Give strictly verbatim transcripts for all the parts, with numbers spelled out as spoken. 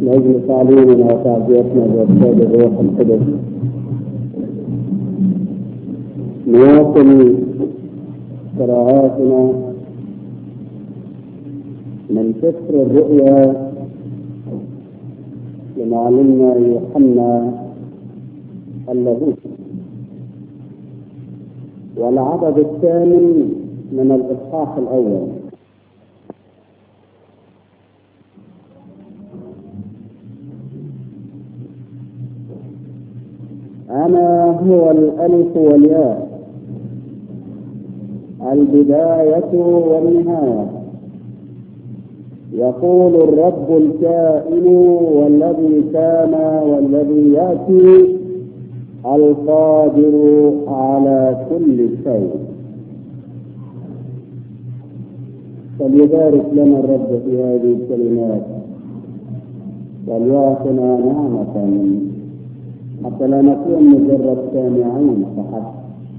لأجل تعليمنا وتعزيتنا بإرشاد الروح القدس نواصل قراءاتنا من سفر الرؤيا لمعلمنا يوحنا اللاهوت، والعدد الثامن من الإصحاح الأول. أنا هو الألف والياء، البداية والنهاية، يقول الرب الكائن والذي كان والذي يأتي، القادر على كل شيء. فليبارك لنا الرب في هذه الكلمات وليعطنا نعمة حتى لا نكون مجرد سامعين فحسب،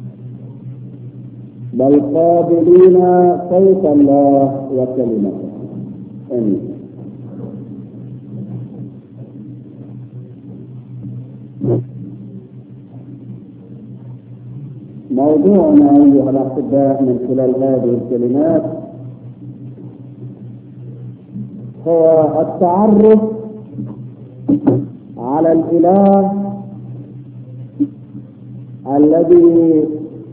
بل قابلين صوت الله وكلمته. آمين. موضوعنا أيها الأحباء من خلال هذه الكلمات هو التعرف على الإله الذي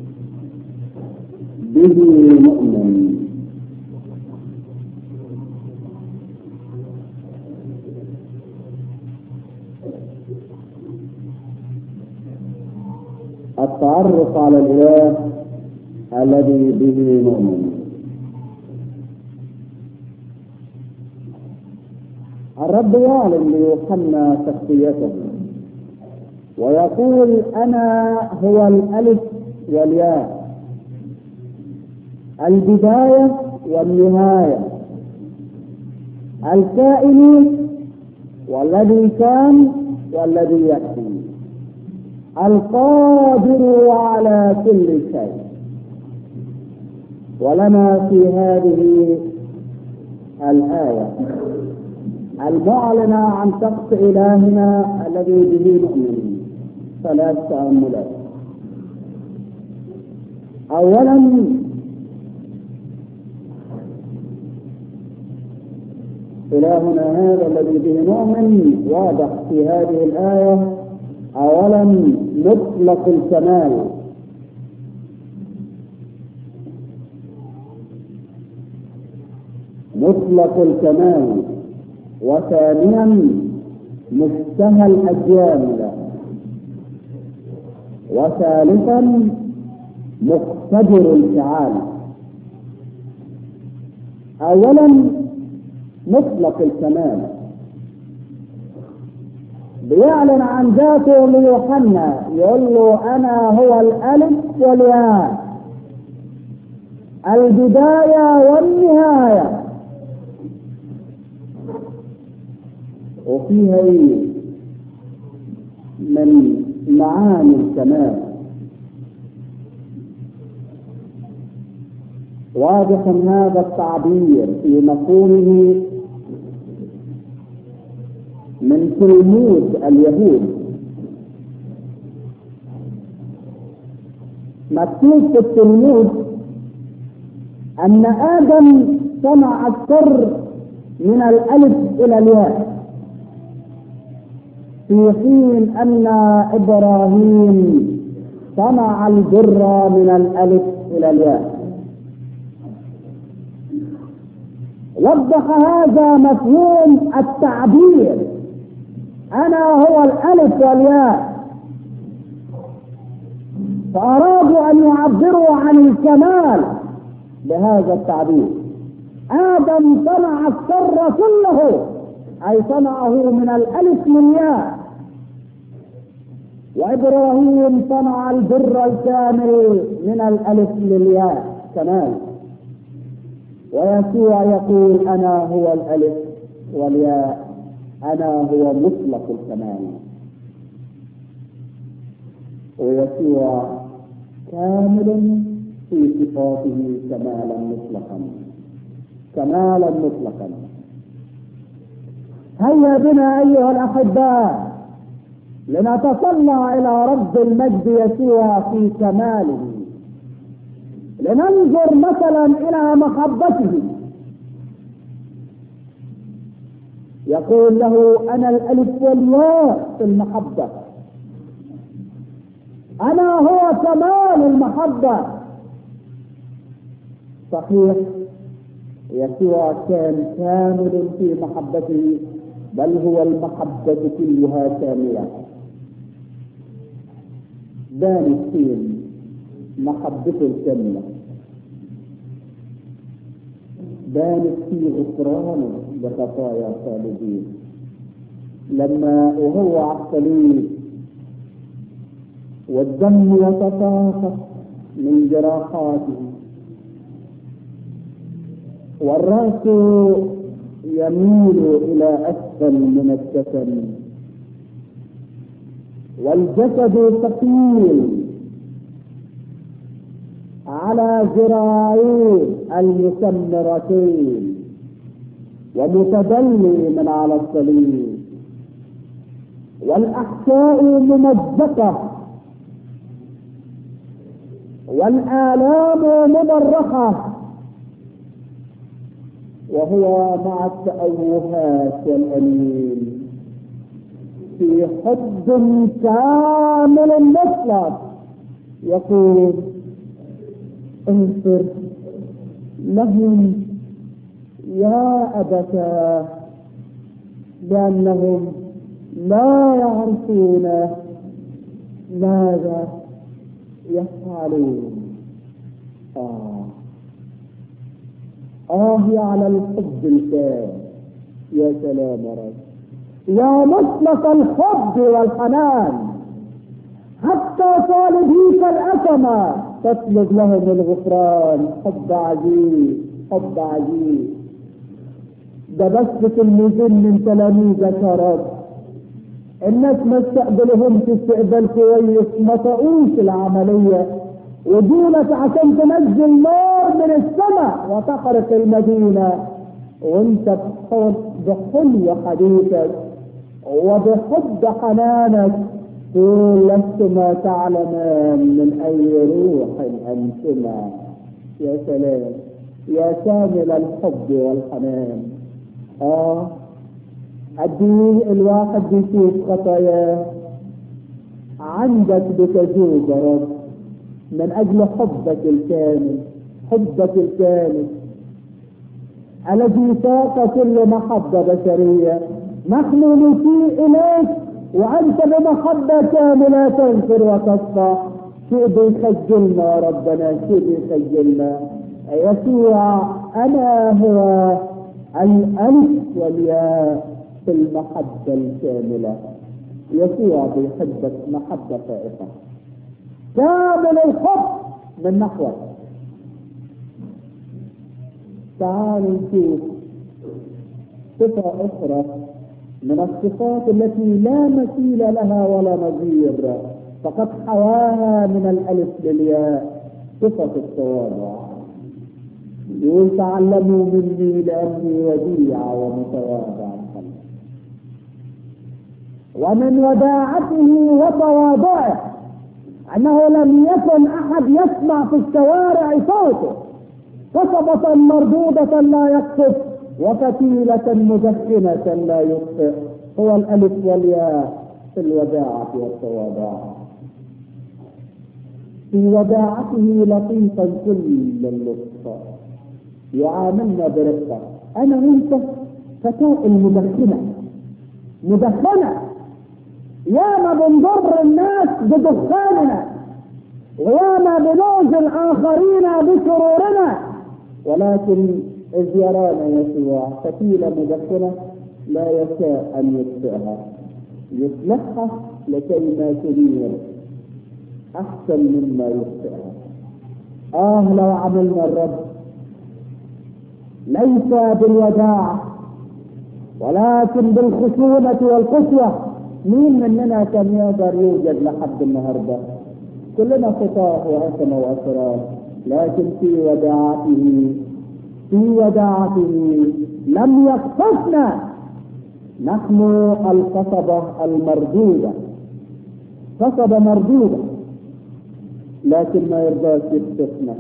به نؤمن. التعرف على الإله الذي به نؤمن. الرب يعلم ليوحنا شخصيته ويقول أنا هو الألف والياء، البداية والنهاية، الكائن والذي كان والذي يأتي، القادر على كل شيء. ولنا في هذه الآية المعلنة عن شخص إلهنا الذي به نؤمن ثلاث تأملات. أولا، إلهنا هذا الذي به نؤمن واضح في هذه الآية. أولا مطلق الكمال، مطلق الكمال. وثانيا مشتهى الأجيال. وثالثا مقتدر الفعال. أولا مطلق الكمال، بيعلن عن ذاته ليوحنا، يقول له أنا هو الألف والياء، البداية والنهاية. وفيها ايه من معاني الكمال؟ واضح هذا التعبير في مفهومه من تلمود اليهود. مكتوب في التلمود أن آدم صنع السر من الألف إلى الياء، في حين أن إبراهيم صنع البر من الألف إلى الياء. وضح هذا مفهوم التعبير، أنا هو الألف والياء. فأرادوا أن يعبروا عن الكمال بهذا التعبير. آدم صنع السر كله، أي صنعه من الألف للياء، وإبراهيم صنع البر الكامل من الألف للياء كمال. ويسوع يقول أنا هو الألف والياء، أنا هو مطلق الكمال. ويسوع كامل في صفاته كمالا مطلقا، كمالا مطلقا. هيا بنا أيها الأحباء لنتطلع إلى رب المجد يسوع في كماله، لننظر مثلا إلى محبته. يقول له أنا الألف والياء في المحبة، أنا هو كمال المحبة. صحيح يسوع كان كامل في محبته، بل هو المحبة كلها كاملة. بانت فين محبته الكاملة؟ بانت في غفرانه لخطايا الخالدين، لما وهو على الصليب والدم يتساقط من جراحاته والرأس يميل إلى أسفل من الكفن والجسد ثقيل على ذراعيه المسمرتين ومتدلي من على الصليب، والأحشاء ممزقة والآلام مبرحة، وهو مع التأوهات والأنين في حب كامل مطلق يقول اغفر لهم يا أبتاه لأنهم لا يعرفون ماذا يفعلون. آه آه على الحب الكامل، يا سلام يا رب، يا مطلق الحب والحنان، حتى طالبيك الأثمة تطلب لهم الغفران. حب عجيب، حب عجيب. ده بس تلميذين من تلاميذك يا رب، الناس ما استقبلهمش استقبال كويس، ما طقوش العملية، ودولك عشان تنزل نار من السماء وتحرق المدينة، وانت بحلو حديثك وبحب حنانك تقول لستما تعلمان من اي روح انتما. يا سلام، يا كامل الحب والحنان. اه قد ايه الواحد بيشوف خطاياه عندك بتجوز يا رب من اجل حبك الكامل، حبك الكامل الذي فاق كل محبة بشرية. نحن نسيء اليك وانت بمحبة كاملة تغفر وتصفح. شيء بيخجلنا يا ربنا، شيء بيخجلنا. يسوع انا هو الالف والياء في المحبة الكاملة. يسوع بيحبك محبة فائقة، كامل الحب من نحوك. تعالوا نشوف صفة أخرى من الصفات التي لا مثيل لها ولا نظير، فقد حواها من الألف للياء، صفة التواضع. يقول تعلموا مني لأني وديع ومتواضع القلب. ومن وداعته وتواضعه أنه لم يكن أحد يسمع في الشوارع صوته، قصبة مردودة لا يقصف وفتيلة مدخنة لا يطفئ. هو الألف والياء في الوداعة والتواضع. في وداعته لطيفا كل اللطف، يعاملنا برفقة. أنا وأنت فتاة مدخنة مدخنة، ياما بنضر الناس بدخاننا، وياما بنؤذي الآخرين بشرورنا، ولكن إذ يرانا يسوع فتيلة مدخنة لا يشاء أن يطفئها، يصلحها لكي ما تنير أحسن مما يطفئها. آه لو عملنا الرب ليس بالوداع ولكن بالخشونة والقسوة. مين مننا كان يقدر يوجد لحد النهارده؟ كلنا خطاة وأثم وأسرار، لكن في وداعته في وداعته لم يخطفنا نحن القصبة المردودة، قصبة مردودة، لكن ما يرضاش يكتفنا.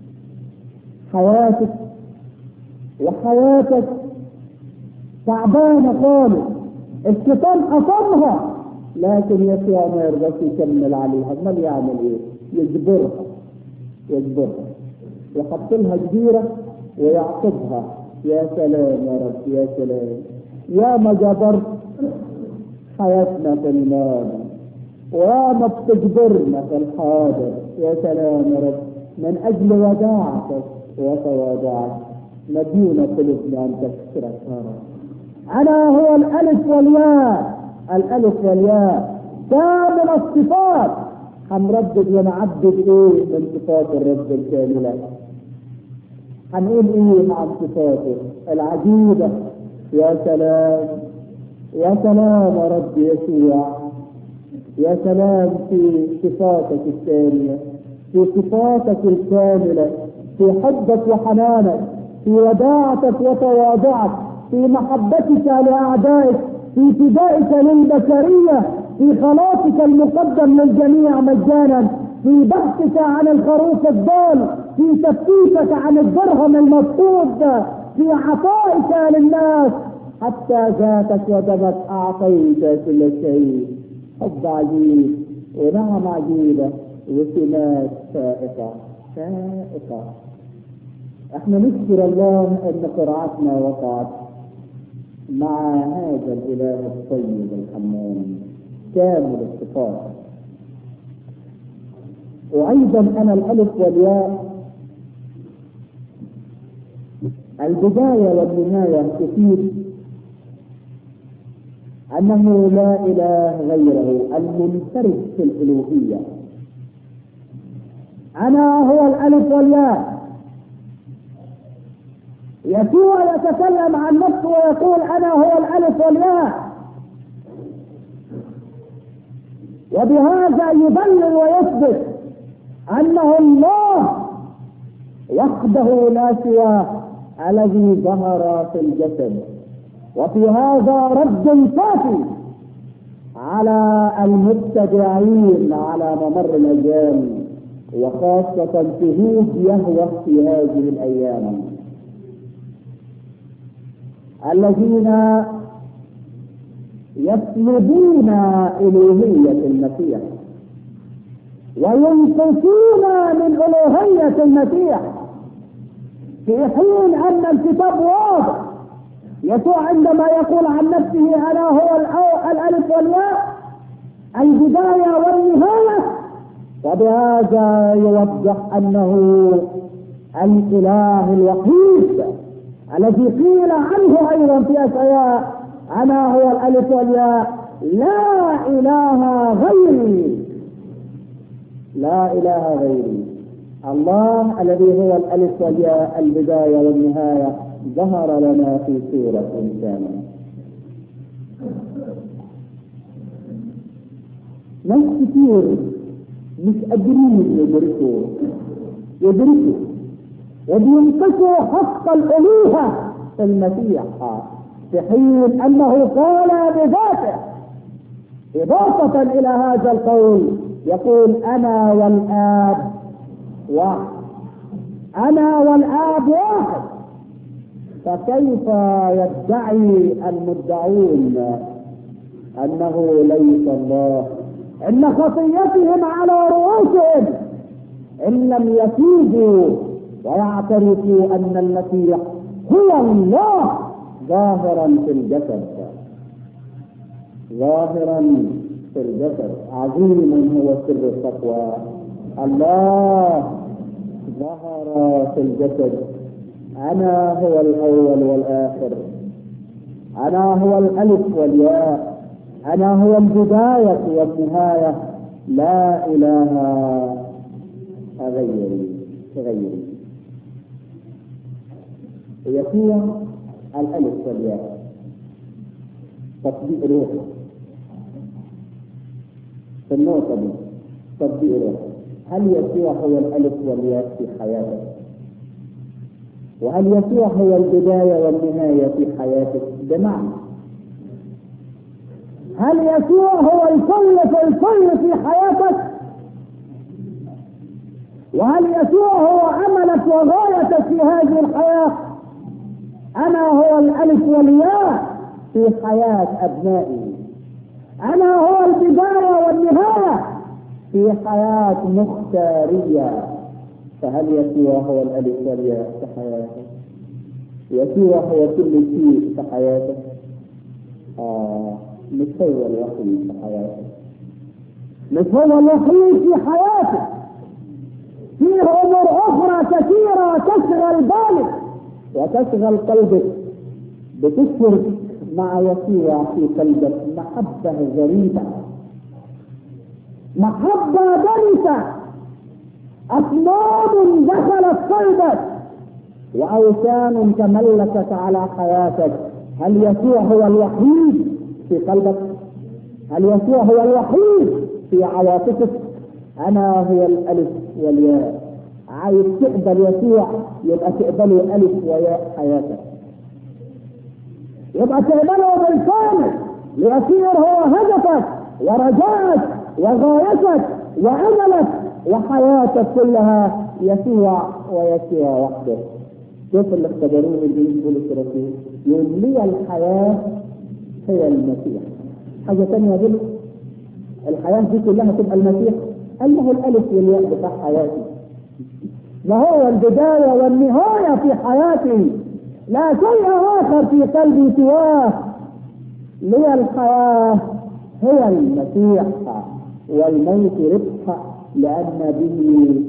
حياتك وحياتك تعبانة خالص، الشيطان قطمها، لكن يسوع ما يرضاش يكمل عليها. امال يعمل ايه؟ يجبرها يجبرها يحط لها جزيرة ويعقبها. يا سلام يا رب، يا سلام، يا ما جبرت حياتنا في الماضي ويا ما بتجبرنا في الحاضر. يا سلام يا رب، من اجل وداعتك وتواضعك مدينة قلوبنا ان تشكرك يا رب. انا هو الالف والياء، الالف والياء كامل الصفات. هنردد ونعدد ايه من صفات الرب الكاملة؟ هنقول ايه عن صفاته العجيبة؟ يا سلام يا سلام يا رب يسوع، يا سلام في صفاتك الثانية، في صفاتك الكاملة، في حبك وحنانك، في وداعتك وتواضعك، في محبتك لأعدائك، في فدائك للبشرية، في خلاصك المقدم للجميع مجانا، في بحثك عن الخروف الضال، في تفتيشك عن الدرهم المفقود، في عطائك للناس حتى ذاتك ودمك أعطيت كل شيء. حب عجيب ونعم عجيبة وسمات فائقة فائقة. احنا نشكر الله ان قرعتنا وقعت مع هذا الاله الطيب الحنان كامل الصفات. وايضا انا الالف والياء، البداية والنهاية تفيد انه لا اله غيره المنفرد في الالوهية. انا هو الالف والياء. يسوع يتكلم عن نفسه ويقول انا هو الالف والياء، وبهذا يدلل ويثبت انه الله وحده لا سواه الذي ظهر في الجسد. وفي هذا رد كافي على المبتدعين على ممر الايام، وخاصة شهود يهوه في هذه الايام الذين يسلبون الوهية المسيح وينقصون من الوهية المسيح، في حين ان الكتاب واضح. يسوع عندما يقول عن نفسه انا هو الالف والياء، البداية والنهاية، وبهذا يوضح انه الاله الوحيد الذي قيل عنه ايضا في اشعياء انا هو الالف والياء، لا اله غيري، لا اله غيري. الله الذي هو الالف والياء البداية والنهاية ظهر لنا في صورة انسان. ناس كتير مش قادرين يدركوا يدركوا وبينقصوا حق الالوهة في المسيح، في حين انه قال بذاته اضافة الى هذا القول يقول انا والاب واحد، انا والاب واحد. فكيف يدعي المدعون انه ليس الله؟ ان خطيتهم على رؤوسهم ان لم يتوبوا ويعترفوا ان المسيح هو الله ظاهرا في الجسد، ظاهرا في الجسد. عظيم هو سر التقوى، الله ظهر في الجسد. انا هو الاول والاخر، انا هو الالف والياء، انا هو البداية والنهاية، لا اله غيري غيري. يسوع الالف والياء تطبيق روحي في النقطة دي، تطبيق روحي. هل يسوع هو الالف والياء في حياتك؟ وهل يسوع هو البداية والنهاية في حياتك؟ بمعنى هل يسوع هو الكل في الكل في حياتك؟ وهل يسوع هو عملك وغايتك في هذه الحياة؟ أنا هو الألف والياء في حياة أبنائي، أنا هو البداية والنهاية في حياة مختارية. فهل يسوع هو الألف والياء في حياتك؟ يسوع هو كل شيء في حياتك؟ آه مش هو الوحيد في حياتك، مش هو الوحيد في حياتك. فيه أمور أخرى كثيرة تشغل بالك وتشغل قلبك، بتشعر مع يسوع في قلبك محبة غريبة، محبة دنسة، أصنام دخلت قلبك وأوثان تملكت على حياتك. هل يسوع هو الوحيد في قلبك؟ هل يسوع هو الوحيد في عواطفك؟ أنا هو الألف والياء. عايز تقبل يسوع يبقى تقبله ألف وياء حياتك، يبقى تقبله بالكامل ليصير هو هدفك ورجائك وغايتك وأملك وحياتك كلها يسوع ويسوع وحده. شوف اللي اختبروه الجنود بولس الرسول، يقول لي الحياة هي المسيح. حاجة تانية يقول الحياة دي كلها تبقى المسيح؟ قال له الألف والياء بتاع حياتي، ما هو البداية والنهاية في حياتي، لا شيء آخر في قلبي سواه. لي الحياة هي المسيح والموت ربح، لأن به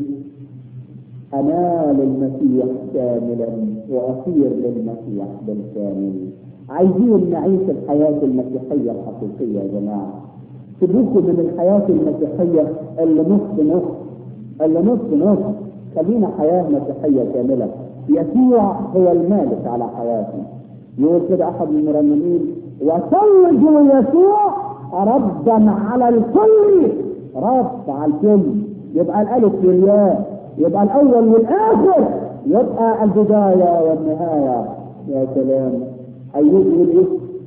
أنال المسيح كاملا وأصير للمسيح بالكامل. عايزين نعيش الحياة المسيحية الحقيقية يا جماعة. سيبوكم من الحياة المسيحية اللي نص نص اللي نص نص خلينا حياة مسيحية كاملة. يسوع هو المالك على حياتي. يقول كده أحد المرنمين: وسوجوا يسوع ربا على الكل. رب على الكل، يبقى الألف والياء، يبقى الأول والآخر، يبقى البداية والنهاية. يا سلام. أيوب يقول: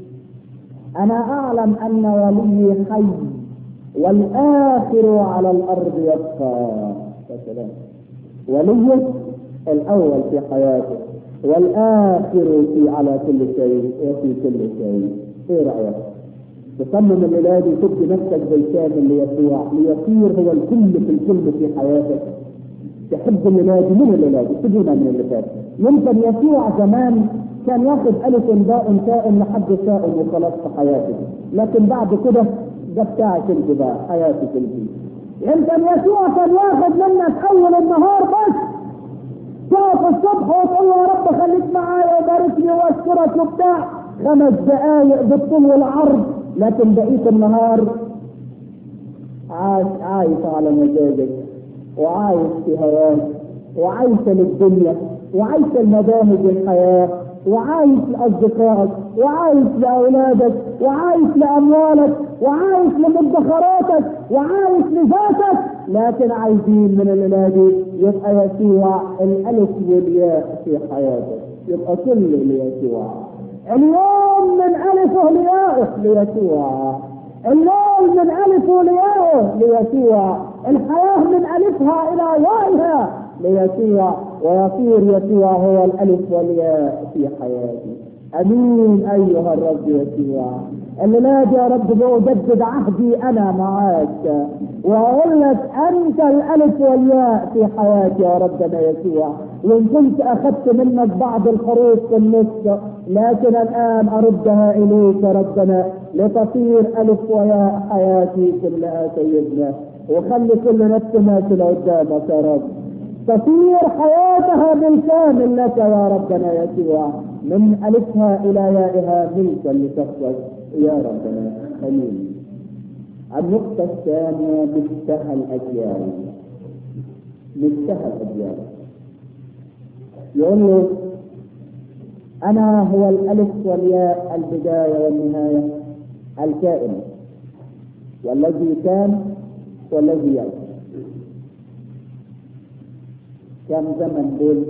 أنا أعلم أن ولي حي والآخر على الأرض يبقى. يا سلام. ولي الأول في حياته والآخر في على كل شيء وفي كل شيء. إيه رأيك؟ تصمم الليلة دي تبدي نفسك بالكامل ليسوع ليصير هو الكل في الكل في حياتك. تحب الليلة دي من الليلة دي، تجينا من اللي فات. يمكن يسوع زمان كان ياخد ألف باء تاء لحد تاء وخلاص في حياتك، لكن بعد كده ده بتاعك انت بقى، حياتك انت. يمكن يسوع كان ياخد منك أول النهار بس، تقف الصبح وتقول له: يا رب خليك معايا وباركني واشكرك وبتاع، خمس دقايق بالطول والعرض، لكن بقية النهار عايش عايش على مزاجك وعايش في هواك وعايش للدنيا وعايش لمباهج الحياة وعايش لأصدقائك وعايش لأولادك وعايش لأموالك وعايش لمدخراتك وعايش لذاتك. لكن عايزين من الولاد يبقى يسوع الألف والياء في حياتك، يبقى كل ليسوع. اليوم من ألفه لياءه ليسوع، الليل من ألفه لياءه ليسوع، الحياة من ألفها إلى يائها ليسوع، ويصير يسوع هو الألف والياء في حياتي. أمين أيها الرب يسوع. الليلة يا رب بأجدد عهدي أنا معاك وأقول لك أنت الألف والياء في حياتي يا ربنا يسوع. وإن كنت أخذت منك بعض الحروف في النص، لكن الآن أردها إليك يا ربنا لتصير ألف وياء حياتي كلها سيدنا. وخلي كل نفس ماشية قدامك يا رب تصير حياتها بالكامل لك يا ربنا يسوع، من ألفها إلى يائها ملكا لشخصك يا ربنا. امين. النقطة الثانية: مشتهى الأجيال. مشتهى الأجيال. يقول له: أنا هو الألف والياء، البداية والنهاية، الكائن والذي كان والذي يأتي. كم زمن دول؟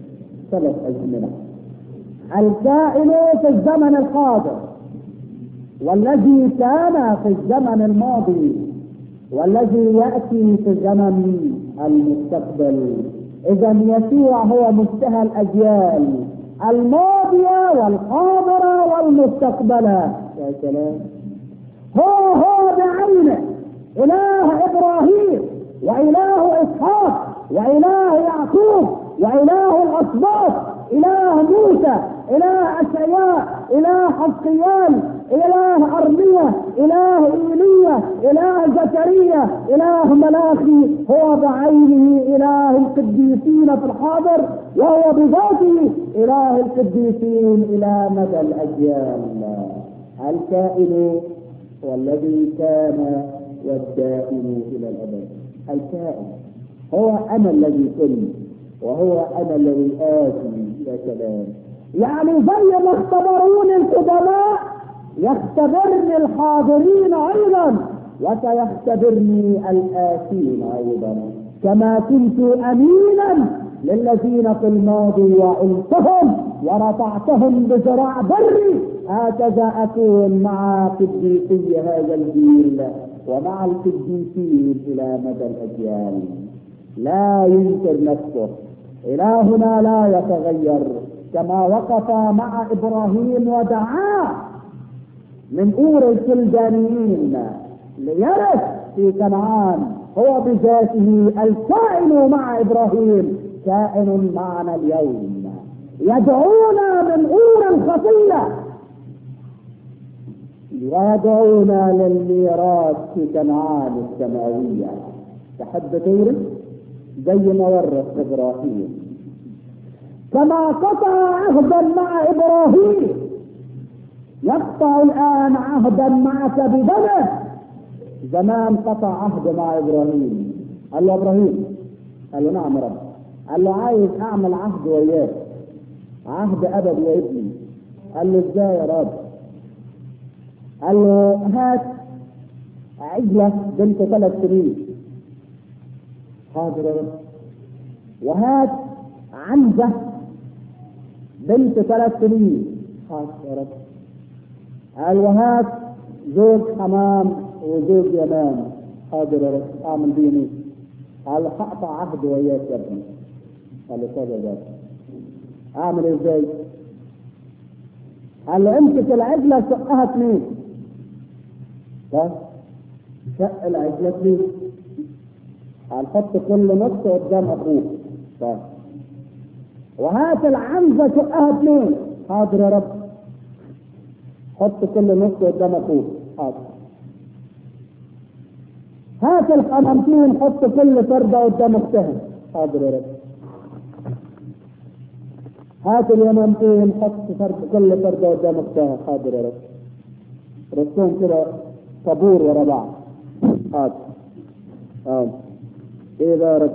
ثلاث أزمنة. الكائن في الزمن الحاضر والذي كان في الزمن الماضي والذي يأتي في الزمن المستقبل. إذا يسوع هو منتهى الأجيال الماضية والحاضرة والمستقبلة. يا سلام، هو هو بعينه إله إبراهيم وإله إسحاق وإله يعقوب وإله الأسباط، إله موسى، إله أشعياء، إله حزقيال، إله أرمية، إله إيليا، إله زكريا، إله ملاخي. هو بعينه إله القديسين في الحاضر، وهو بذاته إله القديسين إلى مدى الأجيال. الكائن والذي كان والدائم إلى الأبد. الكائن هو أنا الذي كنت، وهو أنا الذي آتي. يا سلام، يعني زي ما اختبروني القدماء يختبرني الحاضرين أيضا، وسيختبرني الآتين أيضا. كما كنت أمينا للذين في الماضي وعلتهم ورفعتهم بذراع بري، هكذا أكون مع قديسي هذا الجيل ومع القديسين إلى مدى الأجيال. لا ينكر نفسه، إلهنا لا يتغير. كما وقف مع إبراهيم ودعاه من أور الكلدانيين ليرث في كنعان، هو بذاته الكائن مع إبراهيم كائن معنا اليوم، يدعونا من أور الخطية ويدعونا للميراث في كنعان السماوية. تحب تورث زي ما ورث إبراهيم. كما قطع عهدا مع إبراهيم يقطع الآن عهدا معك بدمه. زمان قطع عهد مع إبراهيم، قال له إبراهيم، قال له نعم رب، قال له عايز أعمل عهد وياك، عهد أبد يا ابني. قال له إزاي يا رب؟ قال له هات عجلة بنت ثلاث سنين. حاضر يا رب. وهات عنزة بنت ثلاث سنين. حاضر يا رب. قال وهات زوج حمام وزوج يمام. حاضر يا رب. اعمل بيه. قال هقطع عهد وياك يا ابني. قال له كذا ده اعمل ازاي؟ قال له امسك العجله شقها اثنين. بس شق العجله اثنين. قال حط كل نص قدام اخوه. بس وهات العنزه شقها اثنين. حاضر يا رب. حط كل نص قدام اخوه. حاضر. هات الحمامتين حط كل فرده قدام اختها. حاضر يا رب. هات اليمامتين حط فرد كل فرده قدام اختها. حاضر يا رب. رسوم كده طابور ورا بعض. حاضر. اه ايه ده يا رب؟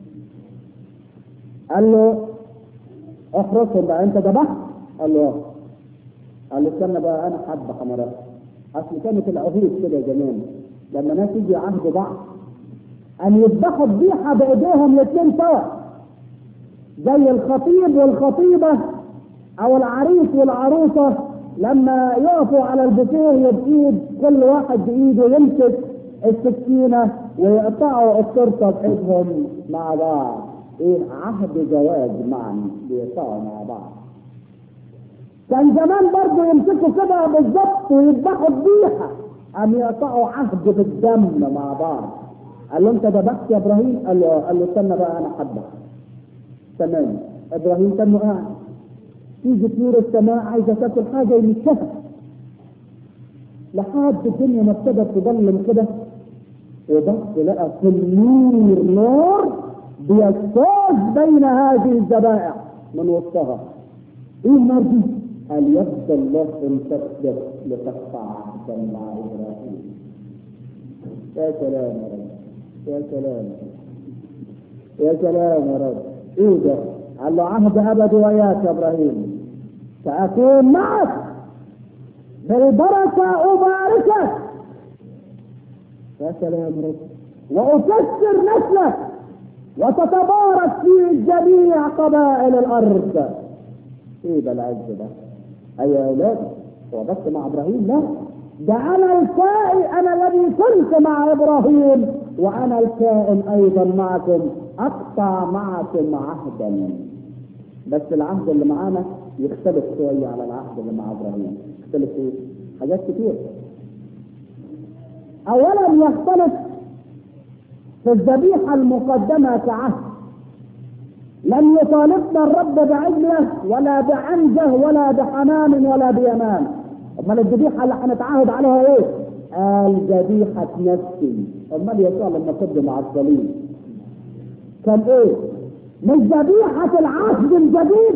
قال له احرسهم بقى. انت ذبحت؟ قال له اه. قال له استنى بقى انا حبه حمرات. اصل كانت العهود كده زمان لما ناس يجي عهد بعض ان يذبحوا الذبيحه بايديهم الاثنين سوا، زي الخطيب والخطيبه او العريس والعروسه لما يقفوا على البوفيه بايد كل واحد بايده يمسك السكينه ويقطعوا التورته بايدهم مع بعض. ايه عهد زواج معا بيقطعوا مع بعض. كان زمان برضه يمسكوا كده بالظبط ويذبحوا الذبيحه ام يقطعوا عهد بالدم مع بعض. قال له انت ذبحت يا ابراهيم؟ قال له قال له استنى بقى انا حبك. تمام. ابراهيم كان قاعد تيجي طيور السماء عايزه تاكل حاجه يمسكها لحد الدنيا ما ابتدت تظلم كده، وبص لقى في النور نور بيجتاز بين هذه الذبائح من وسطها. ايه النار دي؟ قال يد الله امتدت لتقطع عهدا مع ابراهيم. يا سلام يا رب. يا سلام يا سلام يا رب. ايه ده؟ قال له عهد ابد وياك يا ابراهيم، ساكون معك بالبركه اباركك. يا سلام يا رب. واكثر نسلك وتتبارك في جميع قبائل الارض. ايه ده العز ده؟ ايوه يا اولاد، هو بس مع ابراهيم؟ لا، ده انا الكائن، انا الذي كنت مع ابراهيم وانا الكائن ايضا معكم، اقطع معكم عهدا. بس العهد اللي معانا يختلف شويه على العهد اللي مع ابراهيم. يختلف ايه؟ حاجات كتير. اولا يختلف في الذبيحه المقدمه كعهد. لم يطالبنا الرب بعجله ولا بعنزه ولا بحمام ولا بيمان. امال الذبيحه اللي هنتعاهد عليها ايه؟ قال ذبيحه نفسي. امال يسوع لما قدم على الصليب كان ايه؟ مش ذبيحه العهد الجديد،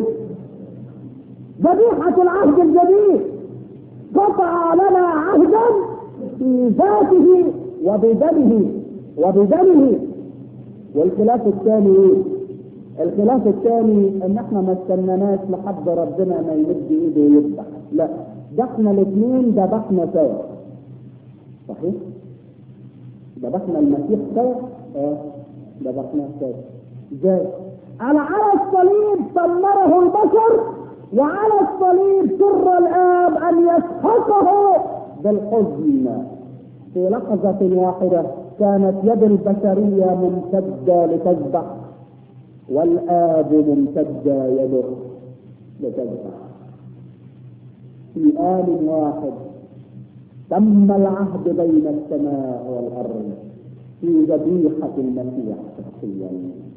ذبيحه العهد الجديد قطع لنا عهدا في ذاته وبدمه وبدمه. والخلاف الثاني ايه؟ الخلاف الثاني ان احنا ما استناناش لحد ربنا ما يمد ايده ويذبح، لا، ده احنا الاثنين ذبحنا سوا. صحيح؟ ذبحنا المسيح سوا؟ اه ذبحناه سوا. ازاي؟ على على الصليب ثمره البشر، وعلى الصليب سر الاب ان يسحقه بالحزن. في لحظة واحدة كانت يد البشرية ممتدة لتذبح، والآب ممتدة يده لتذبح. في آن واحد تم العهد بين السماء والأرض في ذبيحة المسيح شخصيا.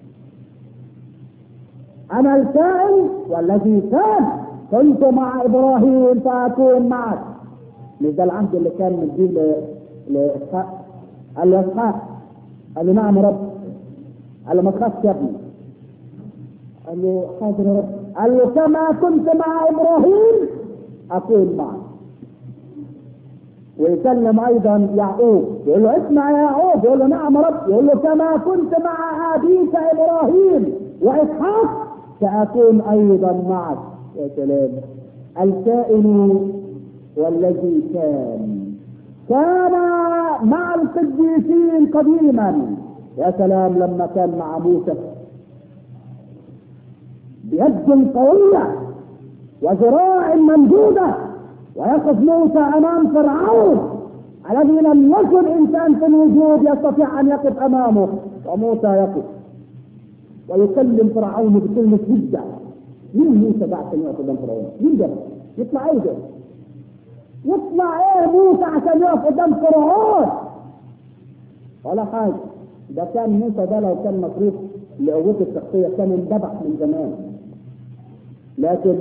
أنا الكائن والذي كان كنت مع إبراهيم فأكون معك. مش ده العهد اللي كان مديه لإسحاق؟ قال له إسحاق، قال له نعم رب، قال له ما تخافش يا ابني، قال له حاضر يا رب، قال له كما كنت مع ابراهيم اكون معك. ويكلم ايضا يعقوب يقول له اسمع يا يعقوب، يقول له نعم يا رب، يقول له كما كنت مع ابيك ابراهيم واسحاق ساكون ايضا معك. يا سلام، الكائن والذي كان كان مع القديسين قديما. يا سلام لما كان مع موسى بيد قوية وذراع ممدودة، ويقف موسى امام فرعون الذي لم يكن انسان في الوجود يستطيع ان يقف امامه، وموسى يقف ويكلم فرعون بكلمة جدة. مين موسى بعد ان يقف قدام فرعون؟ مين ده؟ يطلع ايه ده؟ يطلع ايه موسى عشان يقف قدام فرعون؟ ولا حاجة. ده كان موسى ده لو كان مصروف لقوته الشخصية كان اندبح من زمان. لكن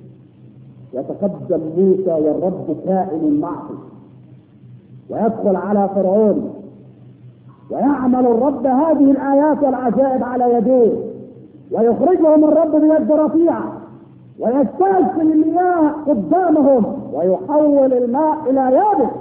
يتقدم موسى والرب كائن معه ويدخل على فرعون ويعمل الرب هذه الآيات والعجائب على يديه، ويخرجهم الرب بيد رفيعة ويستأصل المياه قدامهم ويحول الماء إلى يابس،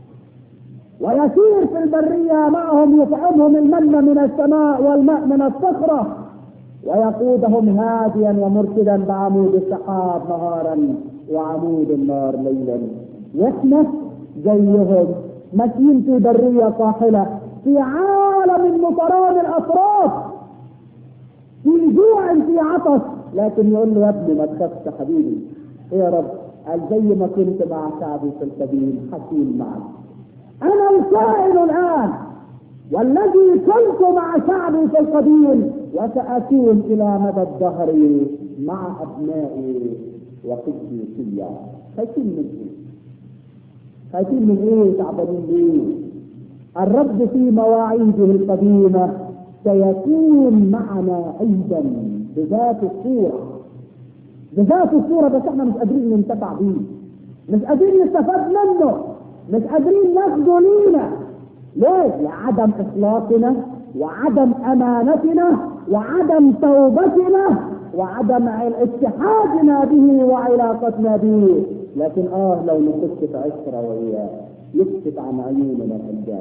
ويسير في البرية معهم يطعمهم المن من السماء والماء من الصخرة، ويقودهم هاديا ومرشدا بعمود السحاب نهارا وعمود النار ليلا. واحنا زيهم ماشيين في برية قاحلة في عالم مطران الاطراف، في جوع في عطش، لكن يقول له يا ابني ما تخافش حبيبي. ايه يا رب؟ قال زي ما كنت مع شعبي في القديم حكيم معك. انا الكائن الان والذي كنت مع شعبي في القديم وسأكون إلى مدى الدهر مع أبنائي وقديسي. خايفين من إيه؟ خايفين من إيه؟ تعبانين ليه؟ الرب في مواعيده القديمة سيكون معنا أيضا بذات الصورة، بذات الصورة، بس احنا مش قادرين ننتفع بيه، مش قادرين نستفاد منه، مش قادرين ناخده لينا. ليه؟ لعدم اخلاصنا وعدم امانتنا وعدم توبتنا وعدم اتحادنا به وعلاقتنا به. لكن اه لو نخش في عشره وياه يكشف عن عيوننا الحجاب.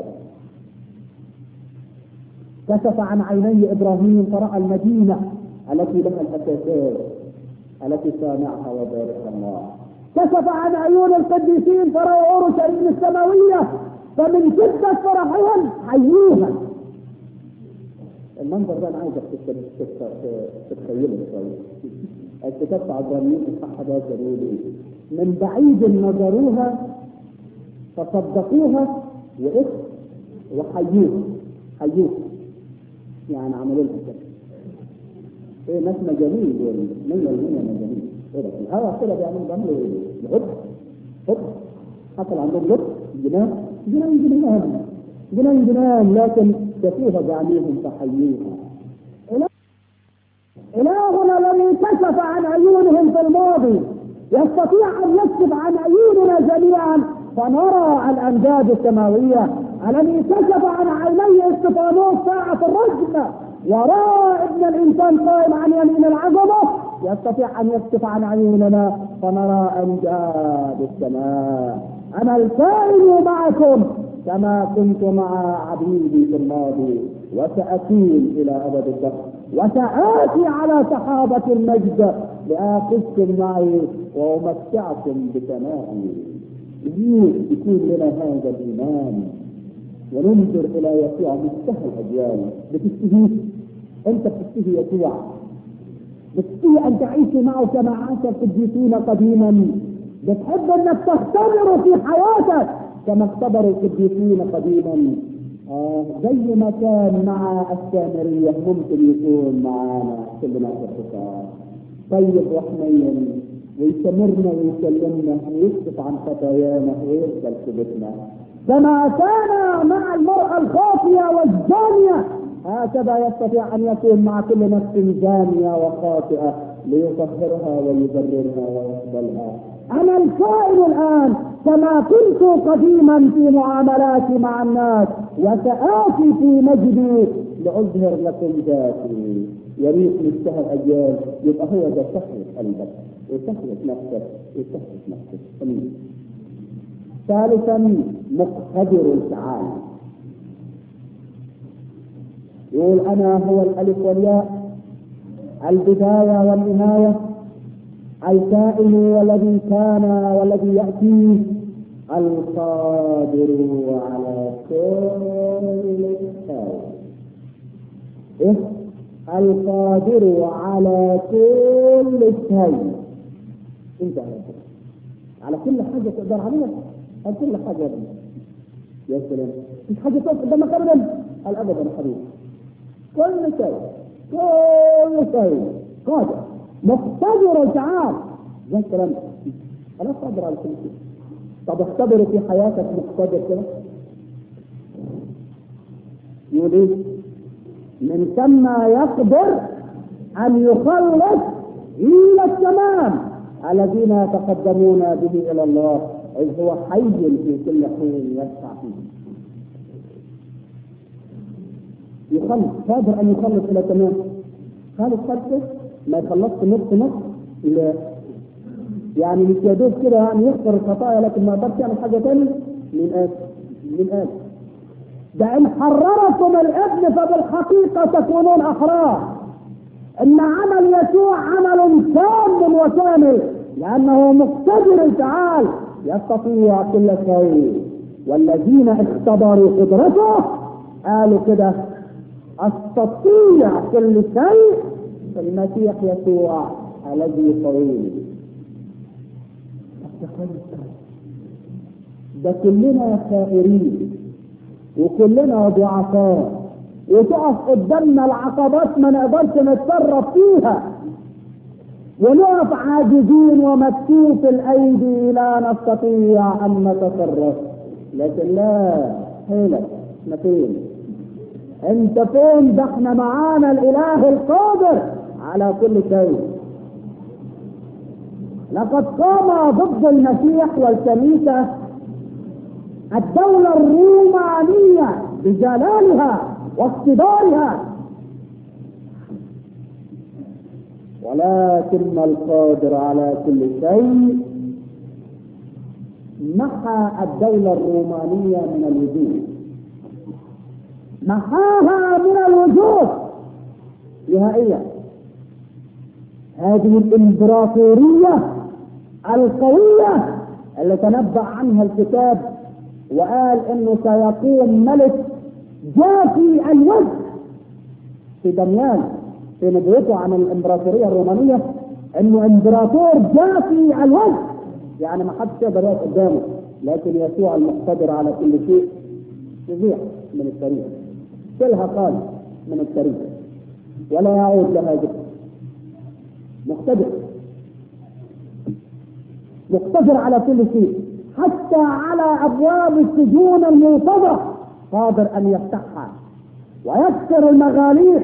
كشف عن عيني ابراهيم فراى المدينه التي لها الاساسات التي صانعها وبارئها الله. كشف عن عيون القديسين فراى اورشليم السماويه فمن شدة فرحهم حيوها. المنظر ده انا عايزك تتخيله شويه. الكتاب عبرانيين اصحاح حداشر يقول ايه؟ من بعيد نظروها فصدقوها وإيه وحيوها حيوها يعني عملوا لها كده. ايه ناس مجانين دول، مية المية مجانين. ايه ده الهوا كده بيعملوا بيعملوا ايه؟ غد غد حصل عندهم غد جنان جنان جنان جنان جنان لكن كفوها بعينيهم فحيوها. إلهنا الذي كشف عن عيونهم في الماضي يستطيع أن يكشف عن عيوننا جميعا فنرى الأمجاد السماوية. الذي كشف عن عيني استفانوس ساعة الرجم وراء ابن الإنسان قائم عن يمين العظمة يستطيع أن يكشف عن عيوننا فنرى أمجاد السماء. أنا الكائن معكم كما كنت مع عبيدي في الماضي وسأكون إلى أبد الدهر وسآتي على سحابة المجد لآخذكم معي وأمتعكم بسمائي. يجب يكون لنا هذا الإيمان وننظر إلى يسوع مستحى الأجيال. بتشتهي أنت بتشتهي يسوع، بتشتهي أن تعيش معه كما عاش القديسين قديما، بتحب أنك تختبره في حياتك كما اختبروا القديسين قديما. آه زي ما كان مع السامرية ممكن يكون معنا كلنا في الخطاب طيب وحنين ويستمرنا ويكلمنا ويكشف عن خطايانا ويقبل توبتنا كما كان مع المرأة الخاطئة والزانية. هكذا يستطيع أن يكون مع كل نفس زانية وخاطئة ليطهرها ويبررها ويقبلها. أنا الكائن الآن كما كنت قديما في معاملاتي مع الناس وسآتي في مجدي لأظهر لكم ذاتي. يا ريت مستهى الأجيال يبقى هو ده شهوة قلبك وشهوة نفسك وشهوة نفسك. أمين. ثالثا مقتدر تعالى. يقول أنا هو الألف والياء البداية والنهاية الكائن والذي كان والذي يأتي القادر على كل شيء. إيه؟ القادر على كل شيء. انت على كل حاجة تقدر عليها، على كل حاجة. يا سلام، مش حاجة تقف قدامك أبدا. الأبدا حبيبي، كل شيء كل شيء قادر مقتدر تعال. زي الكلام ده أنا قادر على كل شيء. طب اختبروا في حياتك مقتدر كده. يقول ايه؟ من ثم يقدر أن يخلص إلى التمام الذين يتقدمون به إلى الله إذ هو حي في كل حين يسعى فيه. يخلص، قادر أن يخلص إلى التمام. خالص خلصه ما يخلصش نص نص. لا يعني مش يدوب كده يعني يغفر الخطايا لكن ما يقدرش يعمل حاجة تاني. من آد من آد ده إن حررتم الابن فبالحقيقة تكونون أحرار. إن عمل يسوع عمل كامل وكامل لأنه مقتدر تعال يستطيع كل شيء. والذين اختبروا قدرته قالوا كده أستطيع كل شيء في المسيح يسوع الذي طويل. ده كلنا خائرين وكلنا ضعفاء وتقف قدامنا العقبات ما نقدرش نتصرف فيها ونقف عاجزين ومكتوف الايدي لا نستطيع ان نتصرف. لكن لا حيلك احنا فين؟ انت فين؟ ده احنا معانا الاله القادر على كل شيء. لقد قام ضد المسيح والكنيسة الدولة الرومانية بجلالها واقتدارها، ولكن القادر على كل شيء محى الدولة الرومانية من الوجود، محاها من الوجود نهائيا. هذه الامبراطورية القوية اللي تنبأ عنها الكتاب وقال انه سيقوم ملك جافي الوجه في دانيال في نبوته عن الامبراطورية الرومانية، انه امبراطور جافي الوجه يعني ما حدش يقدر يقف قدامه. لكن يسوع المقتدر على كل شيء يضيع من التاريخ، شلها قال من التاريخ ولا يعود لها ذكر. مقتدر مقتدر على كل شيء، حتى على ابواب السجون المنتظره قادر ان يفتحها ويكسر المغاليق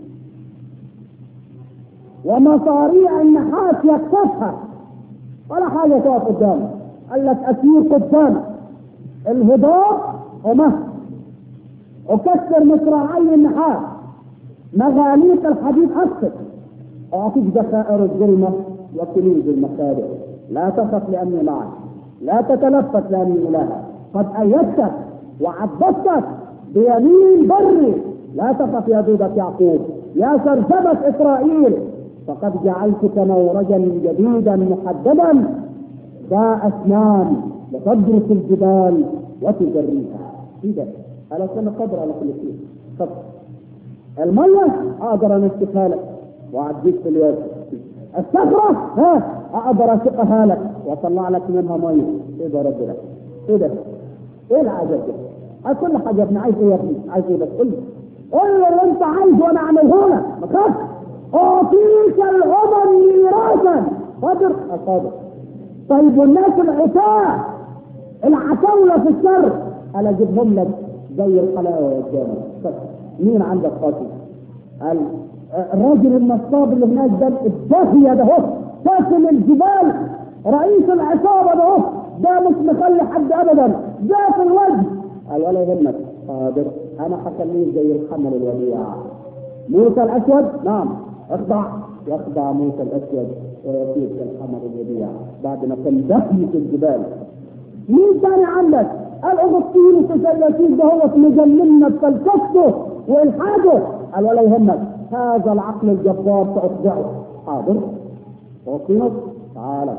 ومصاريع النحاس يكسفها، ولا حاجه تقف قدامه. قال لك اسير قدامك الهضاب ومهد، وكسر مصراعي النحاس، مغاليق الحديد اكسر، اعطيك ذخائر الظلمه وكنوز المخادع. لا تخف لاني معك، لا تتلفت لاني الهك، قد ايدتك وعبدتك بيمين بري. لا تخف يا دودة يعقوب، يا سرسبة اسرائيل، فقد جعلتك مورجا جديدا محددا ذا اسنان لتدرس الجبال وتجريها. كده انا كنا قدر على كل شيء. قدر الميه اقدر انشفها لك واعديك في اليد، الصخره ها اقدر اشقها لك واطلع لك منها ميه. ايه ده ربنا؟ ايه ده؟ ايه العجب ده؟ كل حاجه ابن عايز ايه يا ابني؟ عايز ايه بس؟ قول لي قول لي اللي انت عايزه وانا اعمله لك، ما تخافش. اعطيك الامم ميراثا. قادر؟ قادر. طيب والناس العتاه العتاوله في الشر انا اجيبهم لك زي الحلاوه يا جماعه. مين عندك قاتل؟ قال الراجل النصاب اللي هناك ده الداهيه ده هو ساكن الجبال، رئيس العصابه ده هو، ده مش مخلي حد ابدا، ده في الوجه. قال ولا يهمك، قادر انا هخليه زي الحمل الوديع. موسى الاسود نعم اخضع، يخضع موسى الاسود ويصير كالحمل الوديع بعد ما كان دفن في الجبال. مين تاني عندك؟ قال اغسطين تسلسين ده هو مجننا بفلسفته والحاجه. قال ولا يهمك، هذا العقل الجبار ساخضعه. حاضر. اغسطينوس تعالى.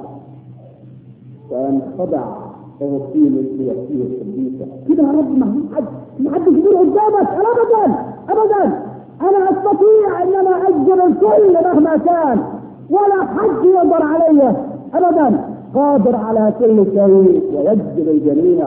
فانخضع اغسطينوس ليصير قديسا. كده يا رب ما حد ما حد كبير قدامك. ابدا ابدا، انا استطيع ان انا اجبر الكل مهما كان، ولا حد يقدر علي ابدا. قادر على كل شيء ويجبر الجميع.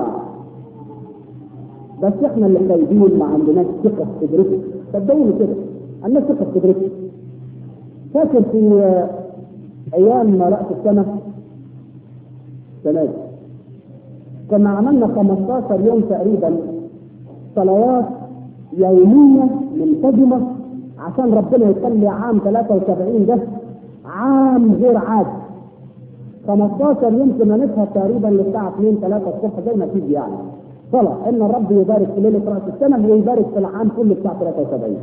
بس احنا اللي خايفين ما عندناش ثقه في قدرته. صدقوني كده عندنا ثقه في قدرته. فاكر في ايام راس السنه السنه كنا عملنا خمستاشر يوم تقريبا صلوات يوميه منتظمه عشان ربنا يخلي عام ثلاثة وسبعين ده عام غير عادي. خمستاشر يوم كنا نسهر تقريبا للساعه اتنين ثلاثة الصبح زي ما تيجي يعني صلاة ان الرب يبارك في ليله راس السنه ويبارك في العام كله بتاع ثلاثة وسبعين.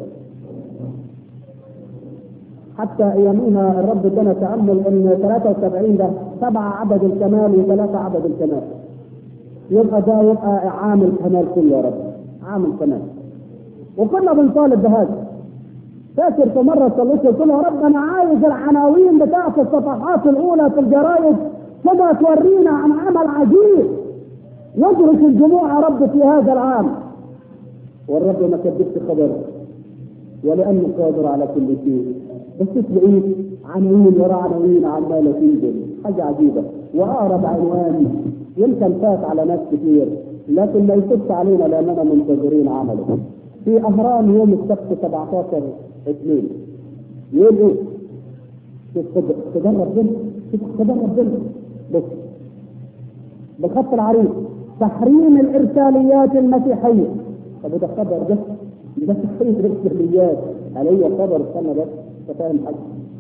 حتى اياميها الرب ادانا تامل ان ثلاثة وسبعين ده سبعه عدد الكمال وثلاثه عدد الكمال، يبقى ده يبقى عام الكمال كله يا رب، عام الكمال. وكنا بنطالب بهذا. فاكر في مره صليت قلت له يا رب انا عايز العناوين بتاعت الصفحات الاولى في الجرايد كده تورينا عن عمل عجيب يدرك الجموع يا رب في هذا العام. والرب ما كذبش خبره، ولانه قادر على كل شيء. بس تلاقيه عناوين ورا عناوين عماله تنزل، حاجه عجيبه. واقرب عنوان يمكن فات على ناس كتير لكن ما يفوتش علينا لاننا منتظرين عمله. في اهرام يوم السبت سبعتاشر اثنين يقول ايه؟ شوف قدر ربنا، شوف قدر ربنا. بص بالخط العريض تحريم الارساليات المسيحيه. طب ده خبر ده ده تحريم الارساليات علي خبر. استنى بس تفهم حاجه.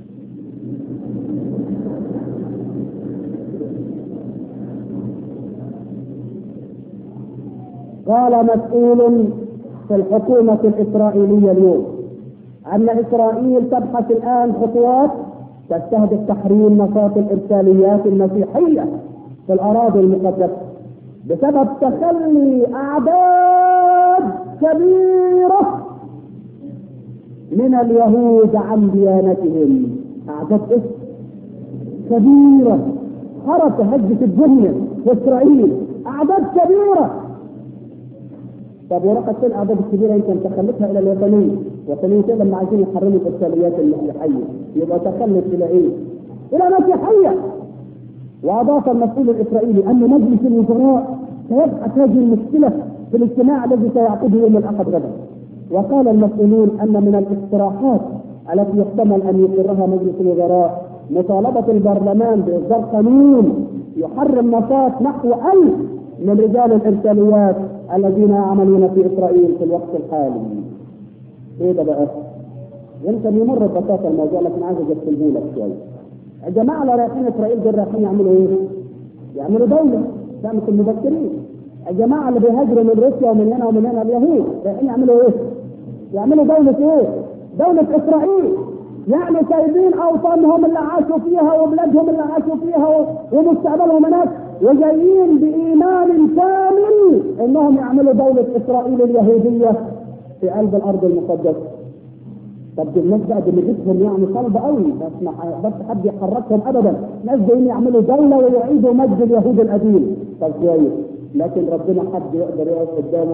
قال مسؤول في الحكومه الاسرائيليه اليوم ان اسرائيل تبحث الان خطوات تستهدف تحريم نشاط الارساليات المسيحيه في الاراضي المقدسه بسبب تخلي اعداد كبيره من اليهود عن ديانتهم. اعداد ايه؟ كبيره. حركه هجت الدنيا في اسرائيل، اعداد كبيره. طب ورقه الاعداد الكبيره يمكن تخلتها الى الوثنيه، وثنيه لما عايزين يحرموا الارساليات المسيحيه يبقى تخلت الى ايه؟ الى مسيحيه. وأضاف المسؤول الإسرائيلي أن مجلس الوزراء سيبحث هذه المشكلة في الاجتماع الذي سيعقده يوم الأحد غدا. وقال المسؤولون أن من الاقتراحات التي يحتمل أن يقرها مجلس الوزراء مطالبة البرلمان بإصدار قانون يحرم نشاط نحو ألف من رجال الإرساليات الذين يعملون في إسرائيل في الوقت الحالي. إيه ده بقى؟ يمكن يمر ببساطة الموضوع لكن عايز أجسمه لك شوية. الجماعة اللي رايحين إسرائيل دول رايحين يعملوا إيه؟ يعملوا دولة، ده مش المبكرين. الجماعة اللي بيهاجروا من روسيا ومن هنا ومن هنا اليهود رايحين يعملوا إيه؟ يعملوا دولة إيه؟ دولة إسرائيل. يعني سايبين أوطانهم اللي عاشوا فيها وبلادهم اللي عاشوا فيها ومستقبلهم هناك وجايين بإيمان كامل إنهم يعملوا دولة إسرائيل اليهودية في قلب الأرض المقدسة. طب الناس بقى دماغتهم يعني صلبة قوي، بس ما بس حد يحركهم أبدا. ناس جايين يعملوا دولة ويعيدوا مجد اليهود القديم. طب كويس، لكن ربنا حد يقدر يقف قدامه؟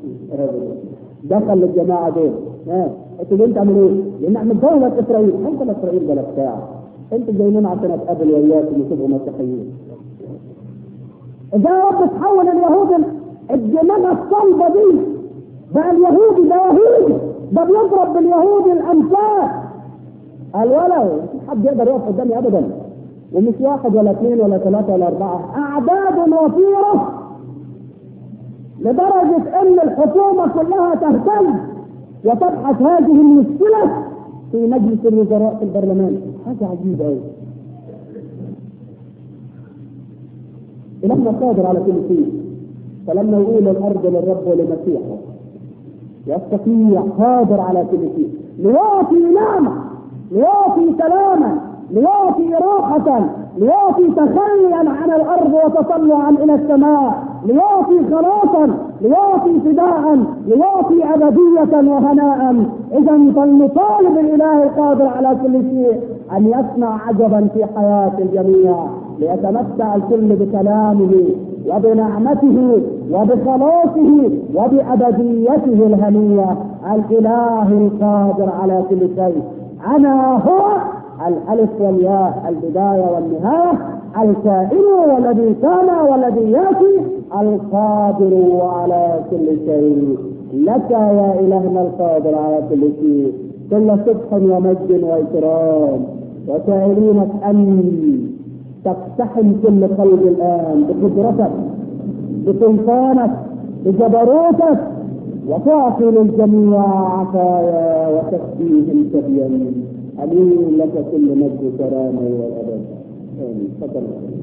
دخل الجماعة دول ها انتوا جايين تعملوا ايه؟ جايين نعمل دولة اسرائيل. انت اسرائيل بلا بتاع، انتوا جايين عشان اتقابل وياكم وتبقوا مسيحيين. اذا رب تحول اليهود الدماغ الصلبة دي بقى اليهودي ده يهودي، ده بيضرب باليهود الامثال. قال ولا مفيش حد يقدر يقف قدامي ابدا، ومش واحد ولا اثنين ولا ثلاثة ولا اربعة، اعداد وفيرة لدرجة ان الحكومة كلها تهتم وتبحث هذه المشكلة في مجلس الوزراء في البرلمان. حاجة عجيبة قوي. إلهنا قادر على كل شيء، فلما يقول الأرض للرب ولمسيحه يستطيع، قادر على كل شيء، ليعطي نعمة، ليعطي سلاما، ليعطي راحة، ليعطي تخليا عن الأرض وتطلعا إلى السماء، ليعطي خلاصا، ليعطي فداء، ليعطي أبدية وهناء. إذا فلنطالب الإله القادر على كل شيء أن يصنع عجبا في حياة الجميع، ليتمتع الكل بكلامه وبنعمته وبخلاصه وبأبديته الهنية. الإله القادر على كل شيء. أنا هو الألف والياء، البداية والنهاية، الكائن والذي كان والذي يأتي، القادر على كل شيء. لك يا إلهنا القادر على كل شيء كل صدق ومجد وإكرام، وسائلينك أن تقتحم كل قلب الآن بقدرتك، بسلطانك، بجبروتك، وتعطي للجميع عطايا وتكفيهم كفيا. أمين لك كل مجد كرامة والأبد. آمين.